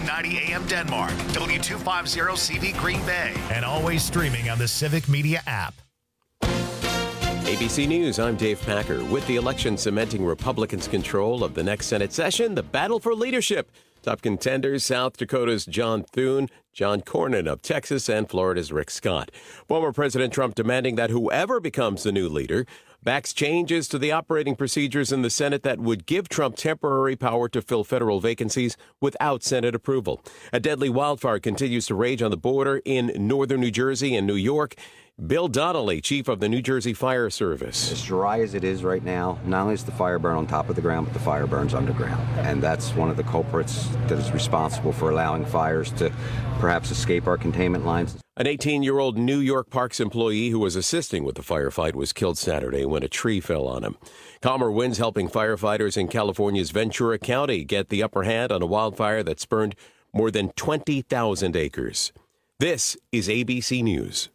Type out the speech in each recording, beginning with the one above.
1490 AM Denmark, W250 CV Green Bay, and always streaming on the Civic Media app. ABC News, I'm Dave Packer. With the election cementing Republicans' control of the next Senate session, the battle for leadership. Top contenders, South Dakota's John Thune, John Cornyn of Texas, and Florida's Rick Scott. Former President Trump demanding that whoever becomes the new leader backs changes to the operating procedures in the Senate that would give Trump temporary power to fill federal vacancies without Senate approval. A deadly wildfire continues to rage on the border in northern New Jersey and New York. Bill Donnelly, chief of the New Jersey Fire Service. As dry as it is right now, not only is the fire burn on top of the ground, but the fire burns underground. And that's one of the culprits that is responsible for allowing fires to perhaps escape our containment lines. An 18-year-old New York Parks employee who was assisting with the firefight was killed Saturday when a tree fell on him. Calmer winds helping firefighters in California's Ventura County get the upper hand on a wildfire that's burned more than 20,000 acres. This is ABC News.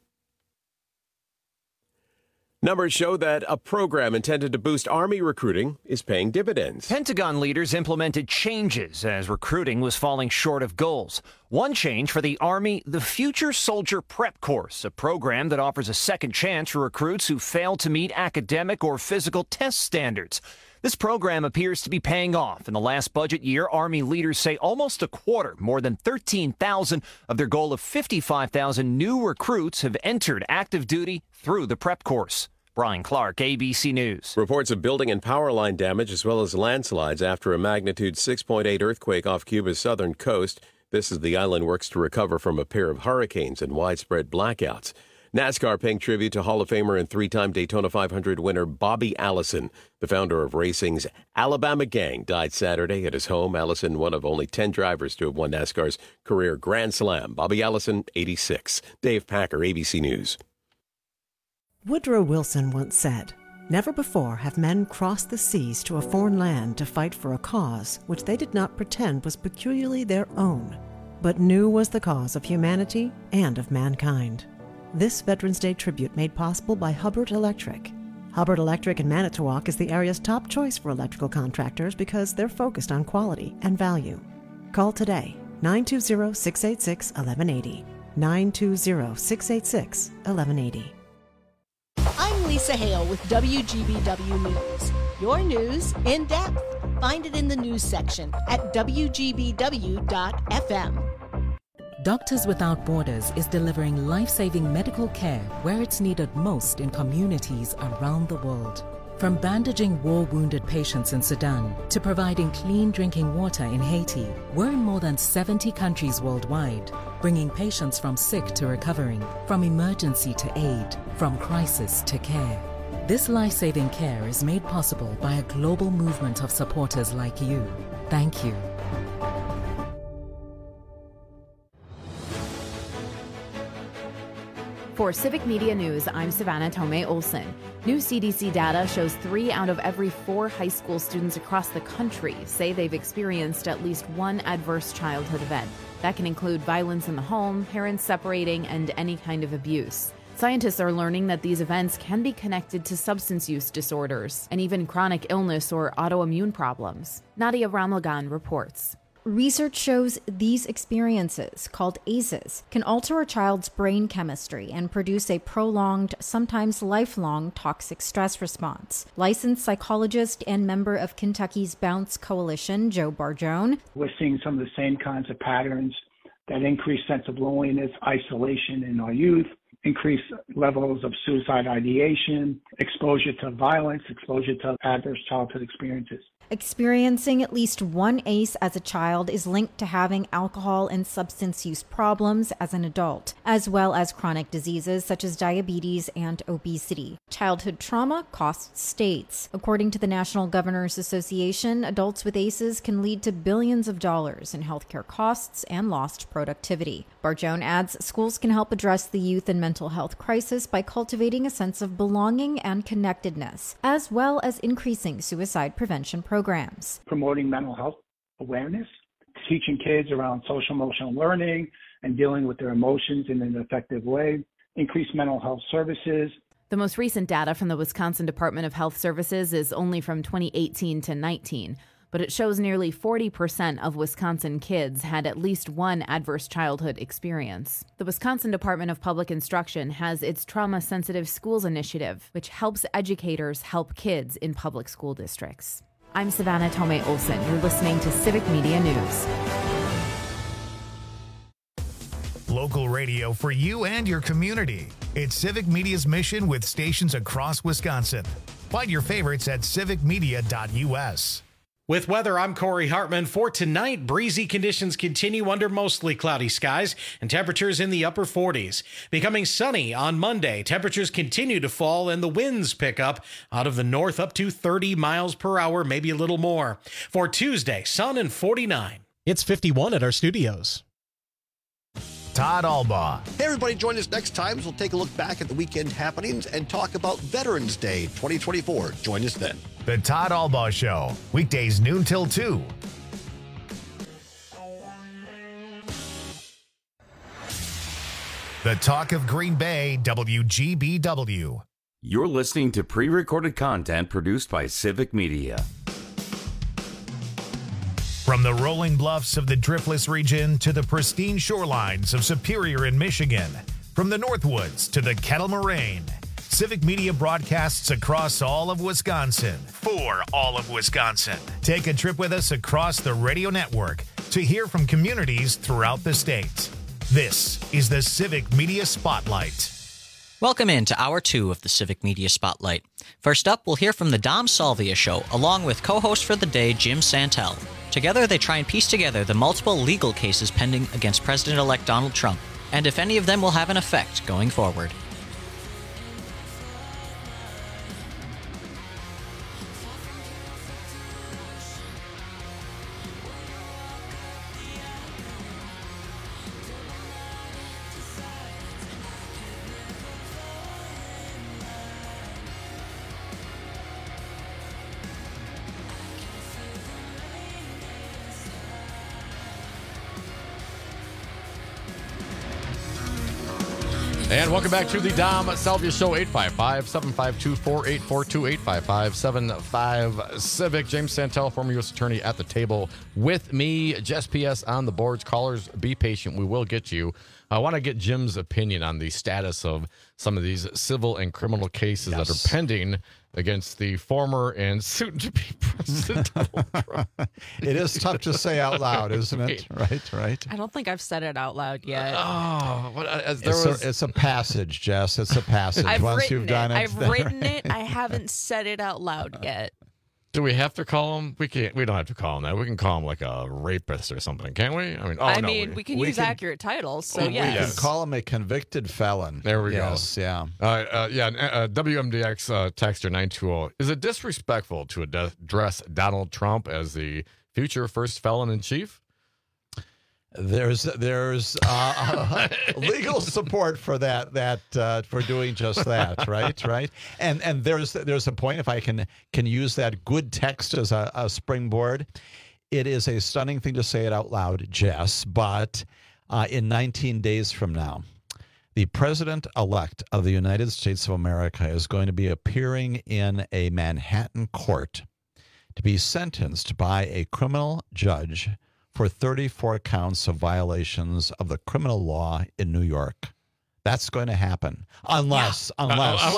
Numbers show that a program intended to boost Army recruiting is paying dividends. Pentagon leaders implemented changes as recruiting was falling short of goals. One change for the Army, the Future Soldier Prep Course, a program that offers a second chance for recruits who fail to meet academic or physical test standards. This program appears to be paying off. In the last budget year, Army leaders say almost a quarter, more than 13,000 of their goal of 55,000 new recruits have entered active duty through the prep course. Brian Clark, ABC News. Reports of building and power line damage as well as landslides after a magnitude 6.8 earthquake off Cuba's southern coast. This as the island works to recover from a pair of hurricanes and widespread blackouts. NASCAR paying tribute to Hall of Famer and three-time Daytona 500 winner Bobby Allison. The founder of racing's Alabama Gang died Saturday at his home. Allison, one of only 10 drivers to have won NASCAR's career Grand Slam. Bobby Allison, 86. Dave Packer, ABC News. Woodrow Wilson once said, "Never before have men crossed the seas to a foreign land to fight for a cause which they did not pretend was peculiarly their own, but knew was the cause of humanity and of mankind." This Veterans Day tribute made possible by Hubbard Electric. Hubbard Electric in Manitowoc is the area's top choice for electrical contractors because they're focused on quality and value. Call today, 920-686-1180, 920-686-1180. I'm Lisa Hale with WGBW News. Your news in depth. Find it in the news section at WGBW.FM. Doctors Without Borders is delivering life-saving medical care where it's needed most in communities around the world. From bandaging war-wounded patients in Sudan to providing clean drinking water in Haiti, we're in more than 70 countries worldwide, bringing patients from sick to recovering, from emergency to aid, from crisis to care. This life-saving care is made possible by a global movement of supporters like you. Thank you. For Civic Media News, I'm Savannah Tomei Olson. New CDC data shows 3 out of every 4 high school students across the country say they've experienced at least one adverse childhood event. That can include violence in the home, parents separating, and any kind of abuse. Scientists are learning that these events can be connected to substance use disorders and even chronic illness or autoimmune problems. Nadia Ramlagan reports. Research shows these experiences, called ACEs, can alter a child's brain chemistry and produce a prolonged, sometimes lifelong, toxic stress response. Licensed psychologist and member of Kentucky's Bounce Coalition, Joe Barjone. We're seeing some of the same kinds of patterns, that increased sense of loneliness, isolation in our youth, increased levels of suicide ideation, exposure to violence, exposure to adverse childhood experiences. Experiencing at least one ACE as a child is linked to having alcohol and substance use problems as an adult, as well as chronic diseases such as diabetes and obesity. Childhood trauma costs states. According to the National Governors Association, adults with ACEs can lead to billions of dollars in healthcare costs and lost productivity. Barjone adds schools can help address the youth and mental health crisis by cultivating a sense of belonging and connectedness, as well as increasing suicide prevention programs. Promoting mental health awareness, teaching kids around social emotional learning and dealing with their emotions in an effective way, increase mental health services. The most recent data from the Wisconsin Department of Health Services is only from 2018 to 19. but it shows nearly 40% of Wisconsin kids had at least one adverse childhood experience. The Wisconsin Department of Public Instruction has its Trauma-Sensitive Schools Initiative, which helps educators help kids in public school districts. I'm Savannah Tomei Olson. You're listening to Civic Media News. Local radio for you and your community. It's Civic Media's mission with stations across Wisconsin. Find your favorites at civicmedia.us. With weather, I'm Corey Hartman. For tonight, breezy conditions continue under mostly cloudy skies and temperatures in the upper 40s. Becoming sunny on Monday, temperatures continue to fall and the winds pick up out of the north up to 30 miles per hour, maybe a little more. For Tuesday, sun and 49. It's 51 at our studios. Todd Albaugh. Hey, everybody, join us next time as we'll take a look back at the weekend happenings and talk about Veterans Day 2024. Join us then. The Todd Albaugh Show, weekdays noon till 2. The Talk of Green Bay, WGBW. You're listening to pre-recorded content produced by Civic Media. From the rolling bluffs of the Driftless region to the pristine shorelines of Superior in Michigan, from the Northwoods to the Kettle Moraine, Civic Media broadcasts across all of Wisconsin for all of Wisconsin. Take a trip with us across the radio network to hear from communities throughout the state. This is the Civic Media Spotlight. Welcome into Hour 2 of the Civic Media Spotlight. First up, we'll hear from the Dom Salvia Show, along with co-host for the day, Jim Santel. Together, they try and piece together the multiple legal cases pending against President-elect Donald Trump, and if any of them will have an effect going forward. And welcome back to the Dom Salvia Show, 855-752-4842, 855-75-CIVIC. James Santel, former U.S. Attorney at the table with me. Jess P.S. on the boards. Callers, be patient. We will get you. I want to get Jim's opinion on the status of some of these civil and criminal cases that are pending against the former and soon-to-be President Donald Trump. It is tough to say out loud, isn't it? Right. I don't think I've said it out loud yet. It's a passage, Jess. It's a passage. I've Once you've done it, I've written it. I haven't said it out loud yet. Do we have to call him? We can't. We don't have to call him that. We can call him like a rapist or something, can't we? We can use accurate titles. So we can call him a convicted felon. There we go. Yeah. WMDX texter 920. Is it disrespectful to address Donald Trump as the future first felon in chief? There's legal support for that for doing just that, right? And there's a point, if I can use that good text as a springboard. It is a stunning thing to say it out loud, Jess, but in 19 days from now, the president-elect of the United States of America is going to be appearing in a Manhattan court to be sentenced by a criminal judge for 34 counts of violations of the criminal law in New York. That's going to happen unless Juan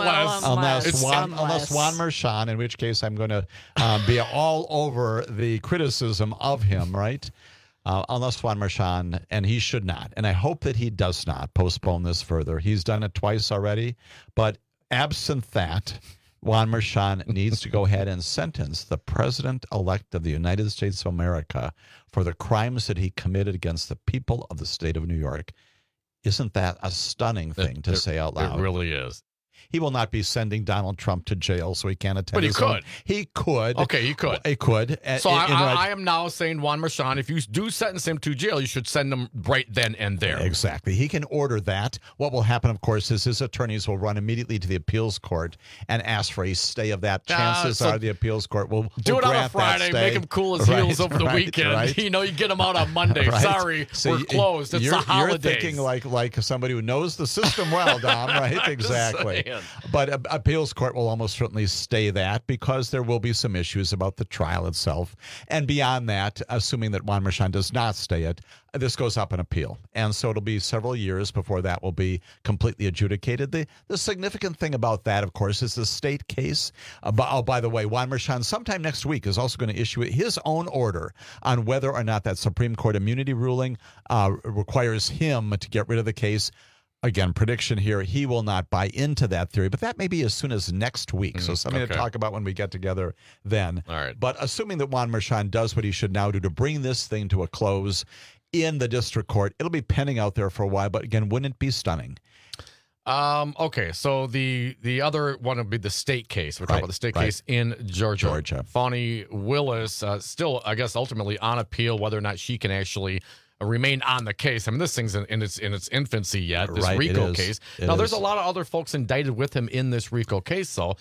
Merchan, in which case I'm going to be all over the criticism of him, right? Unless Juan Merchan, and he should not, and I hope that he does not postpone this further. He's done it twice already, but absent that, Juan Merchan needs to go ahead and sentence the president-elect of the United States of America for the crimes that he committed against the people of the state of New York. Isn't that a stunning thing to say out loud? It really is. He will not be sending Donald Trump to jail so he can't attend. But he could. He could. Okay, he could. He could. So I am now saying, Juan Merchan, if you do sentence him to jail, you should send him right then and there. Exactly. He can order that. What will happen, of course, is his attorneys will run immediately to the appeals court and ask for a stay of that. Chances are the appeals court will do it on a Friday, make him cool his heels over the weekend. Right. You get him out on Monday. Sorry, we're closed. It's a holiday. You're thinking like somebody who knows the system well, Dom, right? Exactly. understand. But appeals court will almost certainly stay that because there will be some issues about the trial itself. And beyond that, assuming that Juan Merchan does not stay it, this goes up in appeal. And so it'll be several years before that will be completely adjudicated. The significant thing about that, of course, is the state case. By the way, Juan Merchan sometime next week is also going to issue his own order on whether or not that Supreme Court immunity ruling requires him to get rid of the case. Again, prediction here, he will not buy into that theory, but that may be as soon as next week. So something to talk about when we get together then. All right. But assuming that Juan Merchan does what he should now do to bring this thing to a close in the district court, it'll be pending out there for a while, but again, wouldn't it be stunning? Okay, so the other one would be the state case. We're talking about the state case in Georgia. Fani Willis still, I guess, ultimately on appeal, whether or not she can actually remain on the case. I mean, this thing's in its infancy yet, this RICO case. Now, there's a lot of other folks indicted with him in this RICO case, though.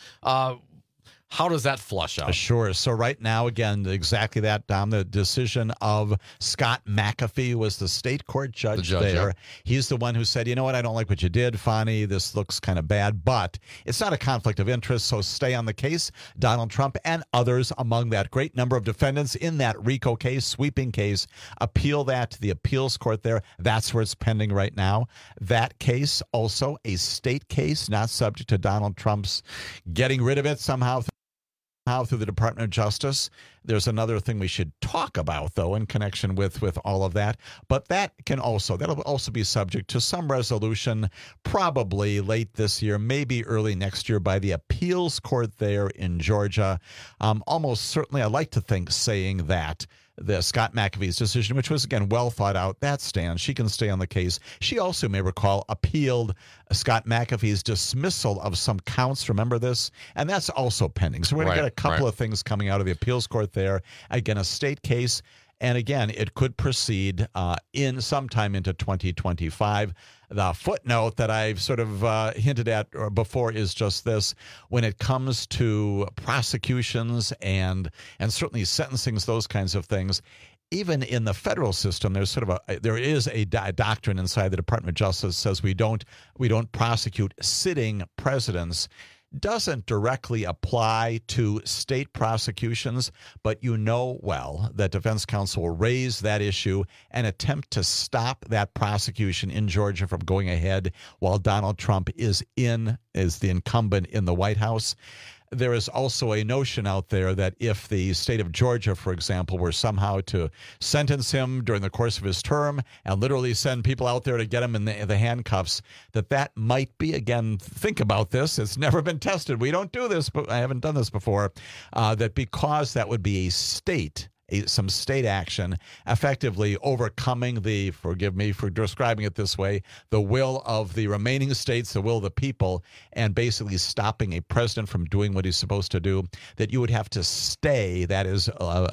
How does that flush out? Sure. So right now, again, exactly that, Dom. The decision of Scott McAfee was the state court judge there. Yeah. He's the one who said, you know what, I don't like what you did, Fani. This looks kind of bad, but it's not a conflict of interest, so stay on the case. Donald Trump and others among that great number of defendants in that RICO case, sweeping case, appeal that to the appeals court there. That's where it's pending right now. That case, also a state case, not subject to Donald Trump's getting rid of it somehow through the Department of Justice. There's another thing we should talk about, though, in connection with all of that. But that'll also be subject to some resolution, probably late this year, maybe early next year, by the appeals court there in Georgia. Almost certainly, I like to think saying that the Scott McAfee's decision, which was, again, well thought out, that stands. She can stay on the case. She also, may recall, appealed Scott McAfee's dismissal of some counts. Remember this? And that's also pending. So we're going to get a couple of things coming out of the appeals court there. Again, a state case. And again, it could proceed in sometime into 2025. The footnote that I've sort of hinted at before is just this: when it comes to prosecutions and certainly sentencings, those kinds of things, even in the federal system, there is a doctrine inside the Department of Justice that says we don't prosecute sitting presidents. Doesn't directly apply to state prosecutions, but you know well that defense counsel will raise that issue and attempt to stop that prosecution in Georgia from going ahead while Donald Trump is the incumbent in the White House. There is also a notion out there that if the state of Georgia, for example, were somehow to sentence him during the course of his term and literally send people out there to get him in the handcuffs, that might be, again, think about this. It's never been tested. We don't do this, but I haven't done this before, that because that would be some state action, effectively overcoming forgive me for describing it this way, the will of the remaining states, the will of the people, and basically stopping a president from doing what he's supposed to do, that you would have to stay, that is,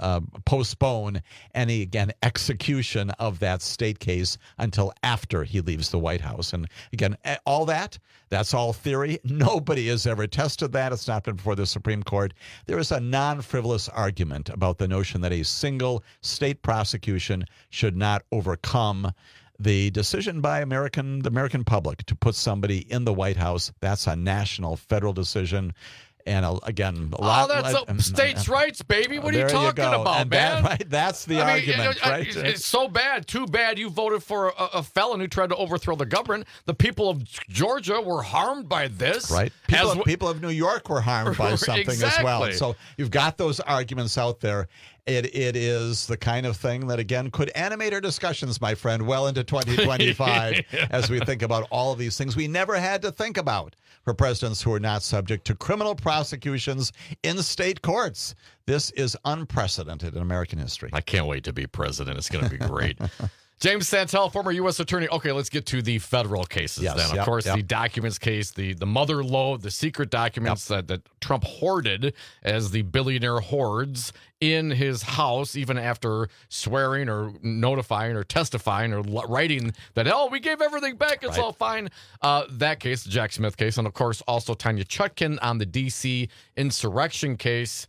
postpone any, again, execution of that state case until after he leaves the White House. And again, that's all theory. Nobody has ever tested that. It's not been before the Supreme Court. There is a non-frivolous argument about the notion that a single state prosecution should not overcome the decision by the American public to put somebody in the White House. That's a national federal decision. And again, that's states' rights, baby. What are you talking about, man? That's the argument, right? It's so bad. Too bad you voted for a felon who tried to overthrow the government. The people of Georgia were harmed by this. Right. People of New York were harmed by something as well. So you've got those arguments out there. It is the kind of thing that, again, could animate our discussions, my friend, well into 2025 as we think about all of these things we never had to think about for presidents who are not subject to criminal prosecutions in state courts. This is unprecedented in American history. I can't wait to be president. It's going to be great. James Santel, former U.S. attorney. Okay, let's get to the federal cases then. Of course, the documents case, the mother lode, the secret documents that Trump hoarded as the billionaire hoards in his house, even after swearing or notifying or testifying or writing that, we gave everything back, it's all fine. That case, the Jack Smith case, and of course also Tanya Chutkan on the D.C. insurrection case.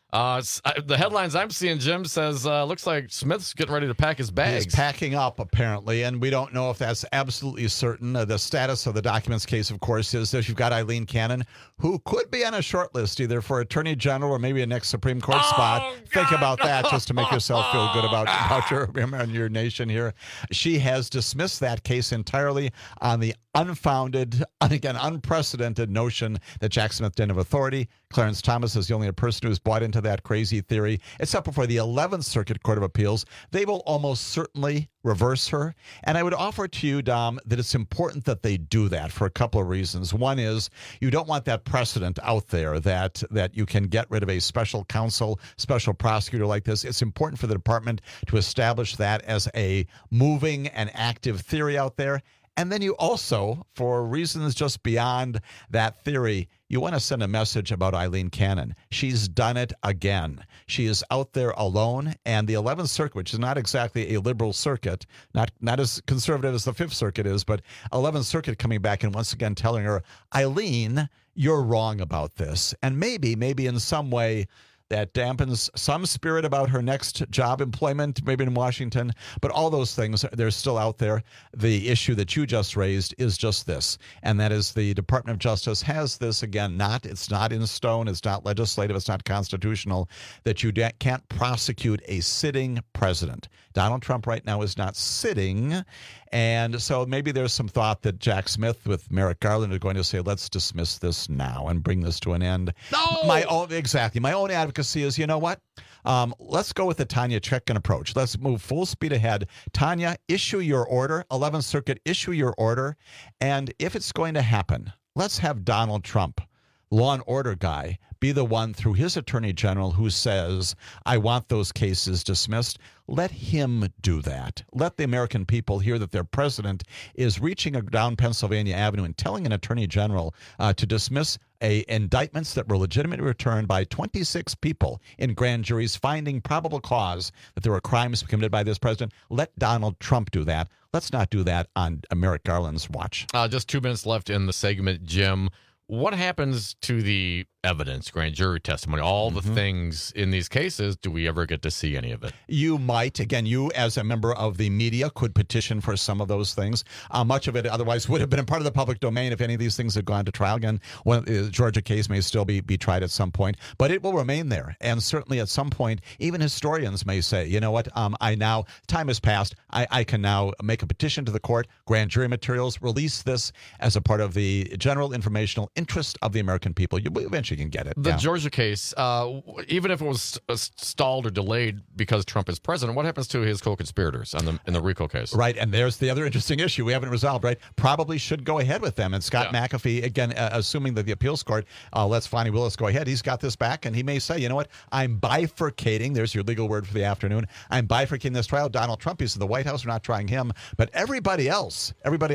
The headlines I'm seeing, Jim, says looks like Smith's getting ready to pack his bags. He's packing up, apparently, and we don't know if that's absolutely certain. The status of the documents case, of course, is that you've got Eileen Cannon, who could be on a short list either for Attorney General or maybe a next Supreme Court spot. God. Think about that just to make yourself feel good about your nation here. She has dismissed that case entirely on the unfounded, again, unprecedented notion that Jack Smith didn't have authority. Clarence Thomas is the only person who's bought into that crazy theory. Except before the 11th Circuit Court of Appeals, they will almost certainly reverse her. And I would offer to you, Dom, that it's important that they do that for a couple of reasons. One is you don't want that precedent out there that you can get rid of a special counsel, special prosecutor like this. It's important for the department to establish that as a moving and active theory out there. And then you also, for reasons just beyond that theory, you want to send a message about Eileen Cannon. She's done it again. She is out there alone, and the 11th Circuit, which is not exactly a liberal circuit, not as conservative as the 5th Circuit is, but 11th Circuit coming back and once again telling her, Eileen, you're wrong about this. And maybe in some way, that dampens some spirit about her next job employment, maybe in Washington. But all those things, they're still out there. The issue that you just raised is just this, and that is the Department of Justice has this, again, it's not in stone, it's not legislative, it's not constitutional, that you can't prosecute a sitting president. Donald Trump right now is not sitting, and so maybe there's some thought that Jack Smith with Merrick Garland are going to say, let's dismiss this now and bring this to an end. No! My own advocacy is, you know what? Let's go with the Tanya Chutkan approach. Let's move full speed ahead. Tanya, issue your order. 11th Circuit, issue your order. And if it's going to happen, let's have Donald Trump, law and order guy, be the one through his attorney general who says, I want those cases dismissed. Let him do that. Let the American people hear that their president is reaching down Pennsylvania Avenue and telling an attorney general to dismiss indictments that were legitimately returned by 26 people in grand juries finding probable cause that there were crimes committed by this president. Let Donald Trump do that. Let's not do that on Merrick Garland's watch. Just 2 minutes left in the segment, Jim. What happens to the evidence, grand jury testimony, all the things in these cases? Do we ever get to see any of it? You might. Again, you as a member of the media could petition for some of those things. Much of it otherwise would have been a part of the public domain if any of these things had gone to trial. Again, the Georgia case may still be tried at some point, but it will remain there. And certainly at some point, even historians may say, you know what, time has passed. I can now make a petition to the court, grand jury materials, release this as a part of the general informational interest of the American people. You eventually can get it. The Georgia case, even if it was stalled or delayed because Trump is president, what happens to his co-conspirators in the RICO case? Right, and there's the other interesting issue we haven't resolved, right? Probably should go ahead with them. And Scott McAfee, again, assuming that the appeals court lets Fani Willis go ahead, he's got this back, and he may say, you know what, I'm bifurcating, there's your legal word for the afternoon, I'm bifurcating this trial. Donald Trump, he's in the White House, we're not trying him, but everybody else,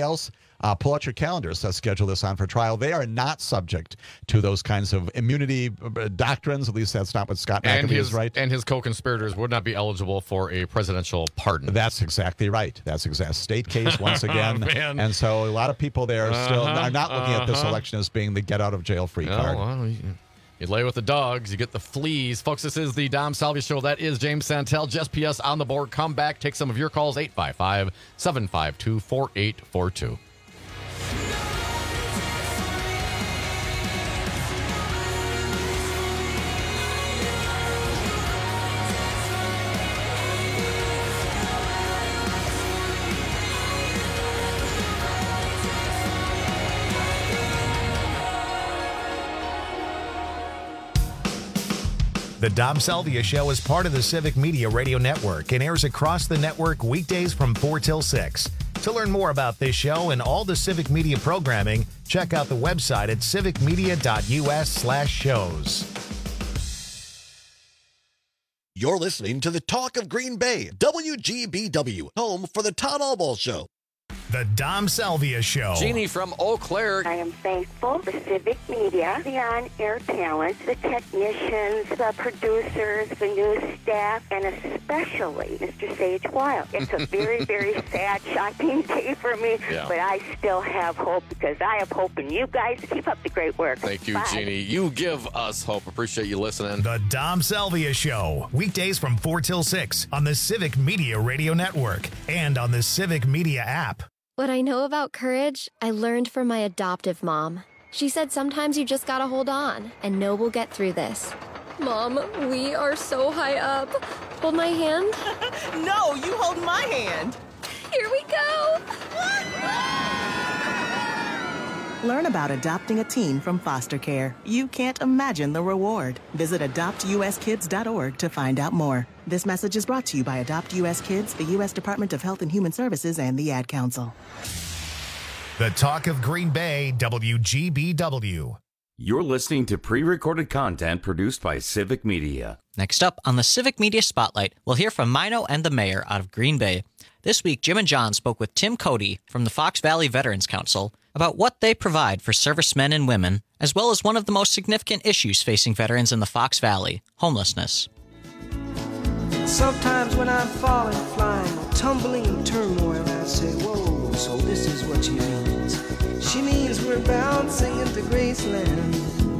pull out your calendars. Let's schedule this on for trial. They are not subject to those kinds of immunity doctrines. At least that's not what Scott McAfee is, right? And his co-conspirators would not be eligible for a presidential pardon. That's exactly right. That's exact state case once again. And so a lot of people there still are not looking at this election as being the get out of jail free card. Well, you lay with the dogs, you get the fleas. Folks, this is the Dom Salvia Show. That is James Santel, Jess PS on the board. Come back, take some of your calls, 855-752-4842. The Dom Salvia Show is part of the Civic Media Radio Network and airs across the network weekdays from 4 till 6. To learn more about this show and all the Civic Media programming, check out the website at civicmedia.us/shows. You're listening to the Talk of Green Bay, WGBW, home for the Todd Albaugh Show. The Dom Salvia Show. Jeannie from Eau Claire. I am thankful for Civic Media, the on-air talent, the technicians, the producers, the news staff, and especially Mr. Sage Wild. It's a very, very sad, shocking day for me, but I still have hope because I have hope in you guys. Keep up the great work. Thank you, Bye. Jeannie. You give us hope. Appreciate you listening. The Dom Salvia Show. Weekdays from 4 till 6 on the Civic Media Radio Network and on the Civic Media app. What I know about courage, I learned from my adoptive mom. She said sometimes you just gotta hold on and know we'll get through this. Mom, we are so high up. Hold my hand. No, you hold my hand. Here we go. Learn about adopting a teen from foster care. You can't imagine the reward. Visit adoptuskids.org to find out more. This message is brought to you by Adopt US Kids, the U.S. Department of Health and Human Services, and the Ad Council. The Talk of Green Bay, WGBW. You're listening to pre-recorded content produced by Civic Media. Next up on the Civic Media Spotlight, we'll hear from Mino and the mayor out of Green Bay. This week, Jim and John spoke with Tim Cody from the Fox Valley Veterans Council about what they provide for servicemen and women, as well as one of the most significant issues facing veterans in the Fox Valley, homelessness. Sometimes when I'm falling, flying, or tumbling in turmoil, I say, whoa, so this is what she means. She means we're bouncing into Graceland.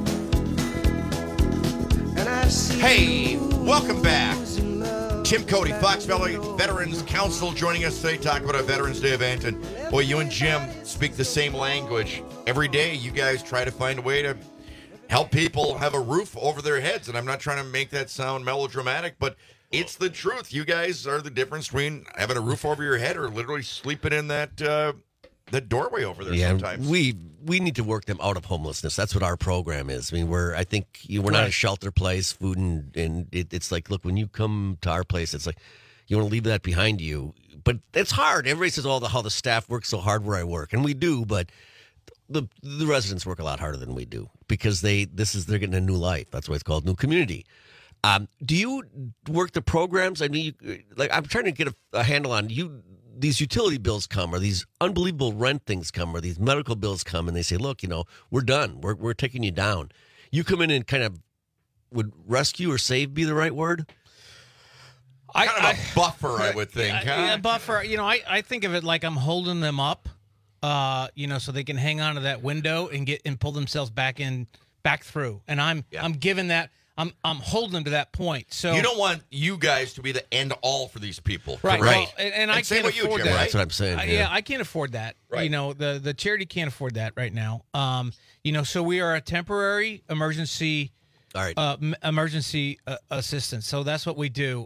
And I see. Hey, welcome back. Tim Cody, Fox Valley Veterans Council, joining us today, talking about our Veterans Day event. And boy, you and Jim speak the same language. Every day, you guys try to find a way to help people have a roof over their heads. And I'm not trying to make that sound melodramatic, but it's the truth. You guys are the difference between having a roof over your head or literally sleeping in that doorway over there sometimes. We need to work them out of homelessness. That's what our program is. I mean, we're not a shelter place, food, and it's like, look, when you come to our place, it's like you want to leave that behind you. But it's hard. Everybody says, how the staff works so hard where I work. And we do, but the residents work a lot harder than we do because they're getting a new life. That's why it's called New Community. Do you work the programs? I mean, I'm trying to get a handle on you. These utility bills come, or these unbelievable rent things come, or these medical bills come, and they say, look, we're done. We're taking you down. You come in and kind of would rescue or save be the right word? Kind of a buffer, I would think. Yeah, buffer. I think of it like I'm holding them up, so they can hang on to that window and pull themselves back through. And I'm giving that. I'm holding them to that point. So you don't want you guys to be the end all for these people, right? Right. Well, and I can't afford that. Right? That's what I'm saying. I can't afford that. Right. The charity can't afford that right now. So we are a temporary emergency, emergency assistance. So that's what we do.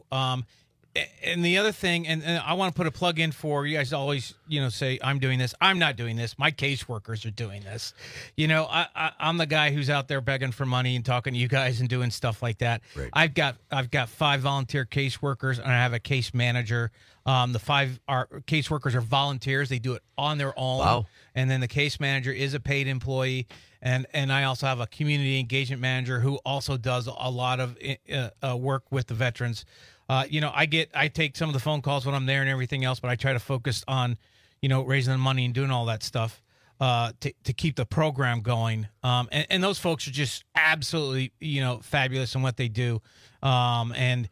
And the other thing, and I want to put a plug in for you guys. Always, say I'm doing this. I'm not doing this. My caseworkers are doing this. I'm the guy who's out there begging for money and talking to you guys and doing stuff like that. Right. I've got 5 volunteer caseworkers and I have a case manager. The 5 caseworkers are volunteers. They do it on their own. Wow. And then the case manager is a paid employee. And I also have a community engagement manager who also does a lot of work with the veterans. I take some of the phone calls when I'm there and everything else, but I try to focus on, raising the money and doing all that stuff to keep the program going. And those folks are just absolutely, fabulous in what they do. And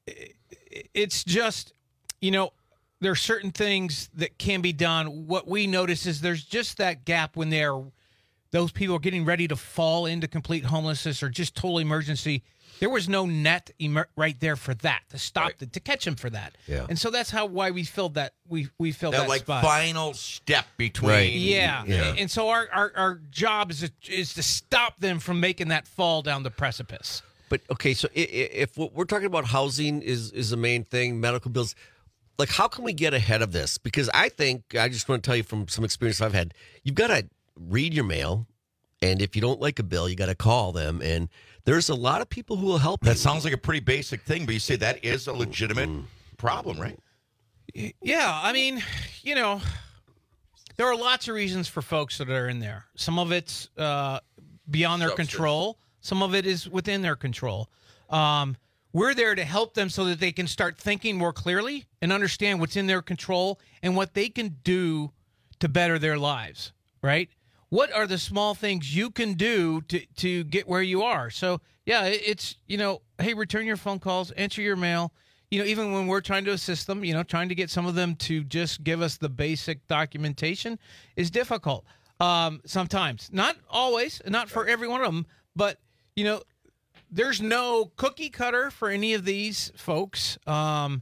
it's just, there are certain things that can be done. What we notice is there's just that gap when those people are getting ready to fall into complete homelessness or just total emergency. There was no net right there for that to stop to catch him for that. Yeah. And so that's why we filled that we filled that like spot. Final step between. Right. Yeah. And so our job is to stop them from making that fall down the precipice. But okay, so if what we're talking about housing is the main thing, medical bills, like how can we get ahead of this? Because I just want to tell you from some experience I've had, you've got to read your mail, and if you don't like a bill, you got to call them, and there's a lot of people who will help you. That sounds like a pretty basic thing, but you say that is a legitimate problem, right? Yeah, I mean, there are lots of reasons for folks that are in there. Some of it's beyond their control. Some of it is within their control. We're there to help them so that they can start thinking more clearly and understand what's in their control and what they can do to better their lives, right? What are the small things you can do to get where you are? So, yeah, it's, hey, return your phone calls, answer your mail. Even when we're trying to assist them, trying to get some of them to just give us the basic documentation is difficult sometimes. Not always, not for every one of them, but, there's no cookie cutter for any of these folks. And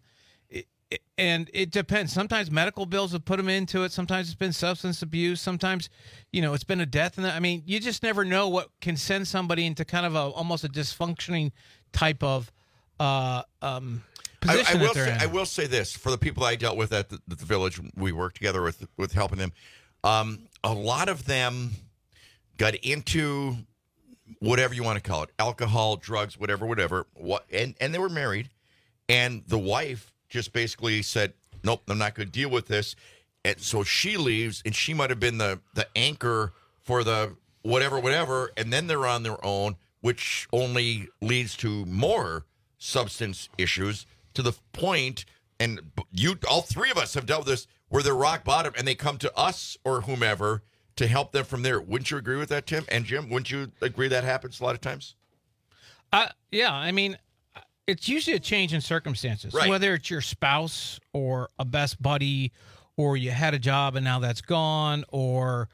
it depends. Sometimes medical bills have put them into it. Sometimes it's been substance abuse. Sometimes, it's been a death. And you just never know what can send somebody into kind of almost a dysfunctioning type of position. I will say this for the people I dealt with at the village. We worked together with helping them. A lot of them got into whatever you want to call it, alcohol, drugs, whatever. And they were married, and the wife just basically said, "Nope, I'm not going to deal with this." And so she leaves, and she might have been the anchor for the whatever, and then they're on their own, which only leads to more substance issues to the point, and all three of us have dealt with this, where they're rock bottom, and they come to us or whomever to help them from there. Wouldn't you agree with that, Tim? And Jim, wouldn't you agree that happens a lot of times? Yeah, it's usually a change in circumstances, right. Whether it's your spouse or a best buddy, or you had a job and now that's gone, or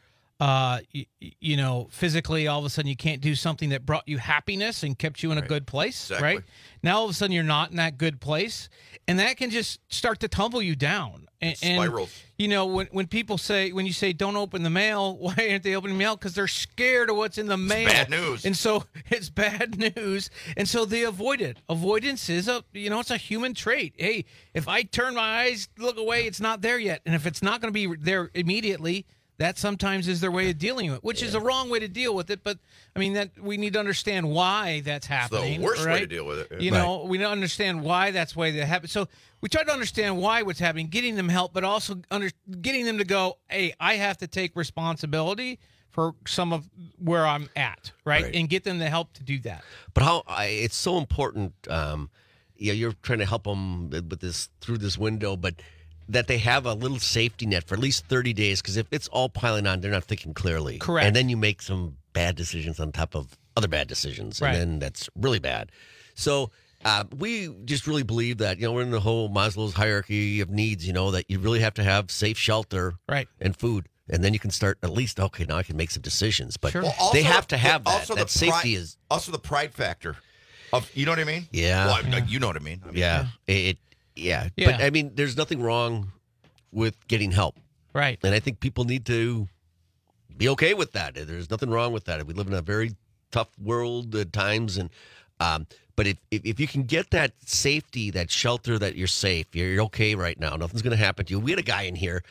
physically all of a sudden you can't do something that brought you happiness and kept you in a good place, exactly. Right? Now all of a sudden you're not in that good place, and that can just start to tumble you down. And spirals. When people say, when you say don't open the mail, why aren't they opening mail? Because they're scared of what's in the mail. It's bad news. And so it's bad news. And so they avoid it. Avoidance is it's a human trait. Hey, if I turn my eyes, look away, it's not there yet. And if it's not going to be there immediately, that sometimes is their way of dealing with it, which is a wrong way to deal with it. But, that we need to understand why that's happening. It's the worst right? way to deal with it. We don't understand why that's the way that happens. So we try to understand why what's happening, getting them help, but also getting them to go, hey, I have to take responsibility for some of where I'm at, right? And get them the help to do that. But it's so important. You're trying to help them with this through this window, but that they have a little safety net for at least 30 days, because if it's all piling on, they're not thinking clearly. Correct. And then you make some bad decisions on top of other bad decisions, and then that's really bad. So we just really believe that, we're in the whole Maslow's hierarchy of needs, that you really have to have safe shelter and food. And then you can start at least, okay, now I can make some decisions. But they have to have that. Also, that safety is also the pride factor of, you know what I mean? Yeah. Well, you know what I mean. Yeah. But there's nothing wrong with getting help. Right. And I think people need to be okay with that. There's nothing wrong with that. We live in a very tough world at times. And but if you can get that safety, that shelter, that you're safe, you're okay right now, nothing's going to happen to you. We had a guy in here,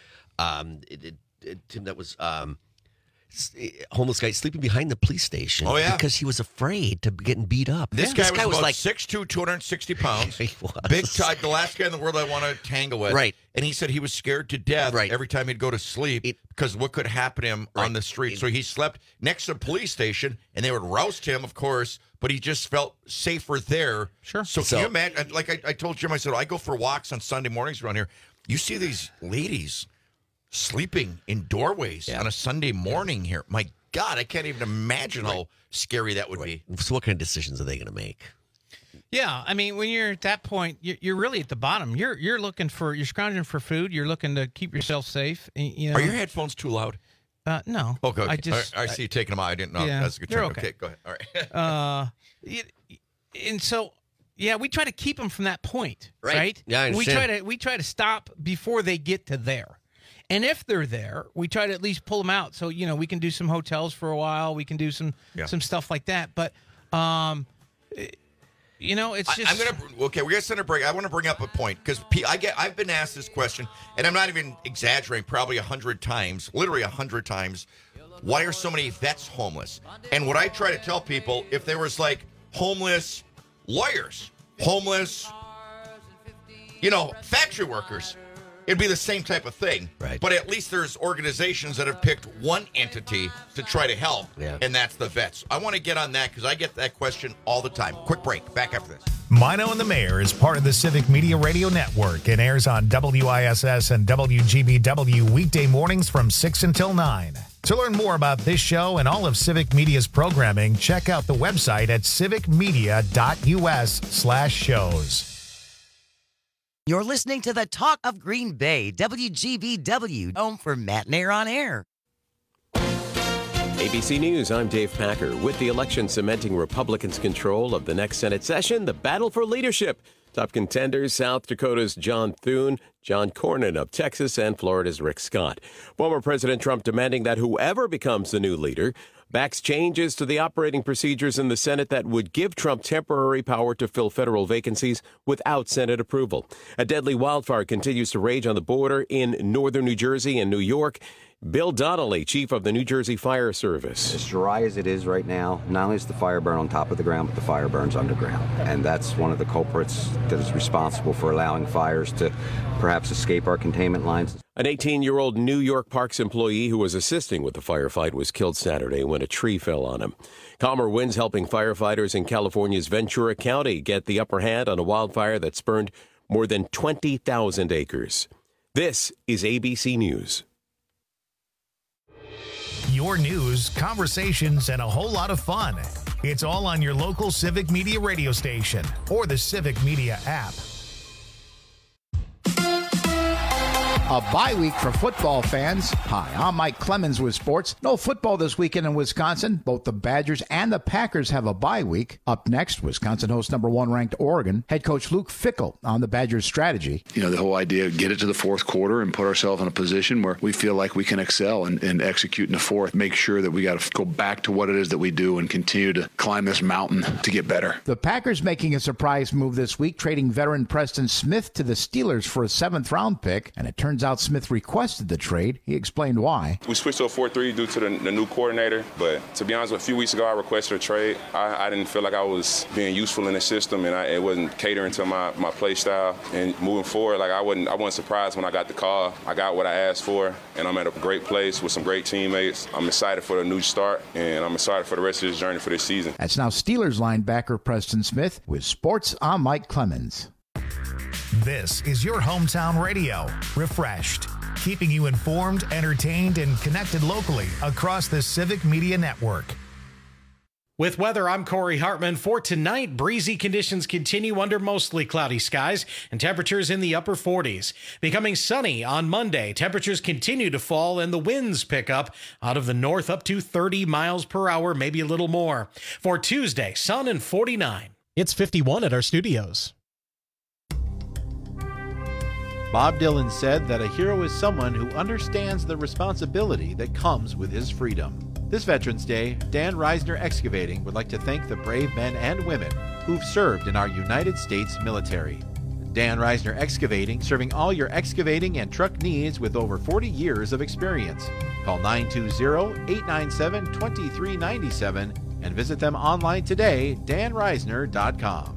Tim, that was homeless guy sleeping behind the police station. Oh, yeah. Because he was afraid of getting beat up. This guy was like 6'2", 260 pounds. He was. Big time, the last guy in the world I want to tangle with. Right. And he said he was scared to death every time he'd go to sleep because what could happen to him on the street. So he slept next to a police station, and they would roust him, of course, but he just felt safer there. Sure. So can you imagine, like I told Jim, I said, I go for walks on Sunday mornings around here. You see these ladies sleeping in doorways on a Sunday morning here. My God, I can't even imagine how scary that would be. So what kind of decisions are they going to make? Yeah, when you're at that point, you're really at the bottom. You're scrounging for food. You're looking to keep yourself safe. Are your headphones too loud? No. Okay. I see you taking them out. I didn't know. That's a good term. Okay, go ahead. All right. And so, we try to keep them from that point, right? Yeah, I understand. We try to stop before they get to there. And if they're there, we try to at least pull them out. So, we can do some hotels for a while. We can do some stuff like that. But, it's just... we're going to send a break. I want to bring up a point because I've been asked this question, and I'm not even exaggerating, probably 100 times, literally 100 times. Why are so many vets homeless? And what I try to tell people, if there was like homeless lawyers, homeless, factory workers, it'd be the same type of thing. Right. But at least there's organizations that have picked one entity to try to help, and that's the vets. I want to get on that because I get that question all the time. Quick break. Back after this. Mino and the Mayor is part of the Civic Media Radio Network and airs on WISS and WGBW weekday mornings from 6 until 9. To learn more about this show and all of Civic Media's programming, check out the website at civicmedia.us/shows. You're listening to the Talk of Green Bay, WGBW, home for Matt and Air on Air. ABC News, I'm Dave Packer. With the election cementing Republicans' control of the next Senate session, the battle for leadership. Top contenders, South Dakota's John Thune, John Cornyn of Texas, and Florida's Rick Scott. Former President Trump demanding that whoever becomes the new leader backs changes to the operating procedures in the Senate that would give Trump temporary power to fill federal vacancies without Senate approval. A deadly wildfire continues to rage on the border in northern New Jersey and New York. Bill Donnelly, chief of the New Jersey Fire Service. As dry as it is right now, not only is the fire burn on top of the ground, but the fire burns underground. And that's one of the culprits that is responsible for allowing fires to perhaps escape our containment lines. An 18-year-old New York Parks employee who was assisting with the firefight was killed Saturday when a tree fell on him. Calmer winds helping firefighters in California's Ventura County get the upper hand on a wildfire that spurned more than 20,000 acres. This is ABC News. Your news, conversations, and a whole lot of fun. It's all on your local Civic Media radio station or the Civic Media app. A bye week for football fans. Hi, I'm Mike Clemens with sports. No football this weekend in Wisconsin. Both the Badgers and the Packers have a bye week. Up next, Wisconsin hosts number 1 ranked Oregon. Head coach Luke Fickell on the Badgers' strategy. You know, the whole idea of get it to the fourth quarter and put ourselves in a position where we feel like we can excel and execute in the fourth. Make sure that we got to go back to what it is that we do and continue to climb this mountain to get better. The Packers making a surprise move this week, trading veteran Preston Smith to the Steelers for a 7th-round pick, and it turns out Smith requested the trade. He explained why. We switched to a 4-3 due to the new coordinator, but to be honest, a few weeks ago I requested a trade. I didn't feel like I was being useful in the system, and it wasn't catering to my play style. And moving forward, like I wasn't surprised when I got the call. I got what I asked for, and I'm at a great place with some great teammates. I'm excited for the new start, and I'm excited for the rest of this journey for this season. That's now Steelers linebacker Preston Smith with sports. I'm Mike Clemens. This is your hometown radio, refreshed, keeping you informed, entertained, and connected locally across the Civic Media Network. With weather, I'm Corey Hartman. For tonight, breezy conditions continue under mostly cloudy skies and temperatures in the upper 40s. Becoming sunny on Monday, temperatures continue to fall and the winds pick up out of the north up to 30 miles per hour, maybe a little more. For Tuesday, sun and 49. It's 51 at our studios. Bob Dylan said that a hero is someone who understands the responsibility that comes with his freedom. This Veterans Day, Dan Reisner Excavating would like to thank the brave men and women who've served in our United States military. Dan Reisner Excavating, serving all your excavating and truck needs with over 40 years of experience. Call 920-897-2397 and visit them online today, danreisner.com.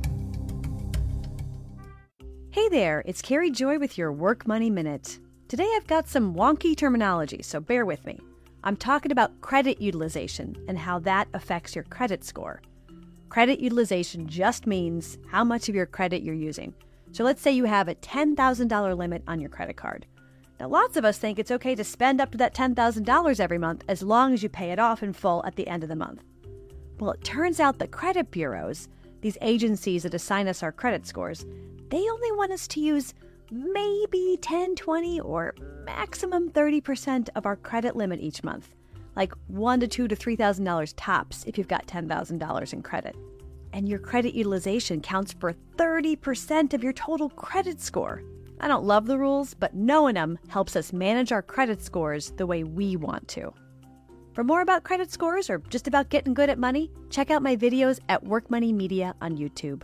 Hey there, it's Carrie Joy with your Work Money Minute. Today I've got some wonky terminology, so bear with me. I'm talking about credit utilization and how that affects your credit score. Credit utilization just means how much of your credit you're using. So let's say you have a $10,000 limit on your credit card. Now lots of us think it's okay to spend up to that $10,000 every month as long as you pay it off in full at the end of the month. Well, it turns out the credit bureaus, these agencies that assign us our credit scores, they only want us to use maybe 10, 20, or maximum 30% of our credit limit each month, like $1,000 to $2,000 to $3,000 tops if you've got $10,000 in credit. And your credit utilization counts for 30% of your total credit score. I don't love the rules, but knowing them helps us manage our credit scores the way we want to. For more about credit scores or just about getting good at money, check out my videos at Work Money Media on YouTube.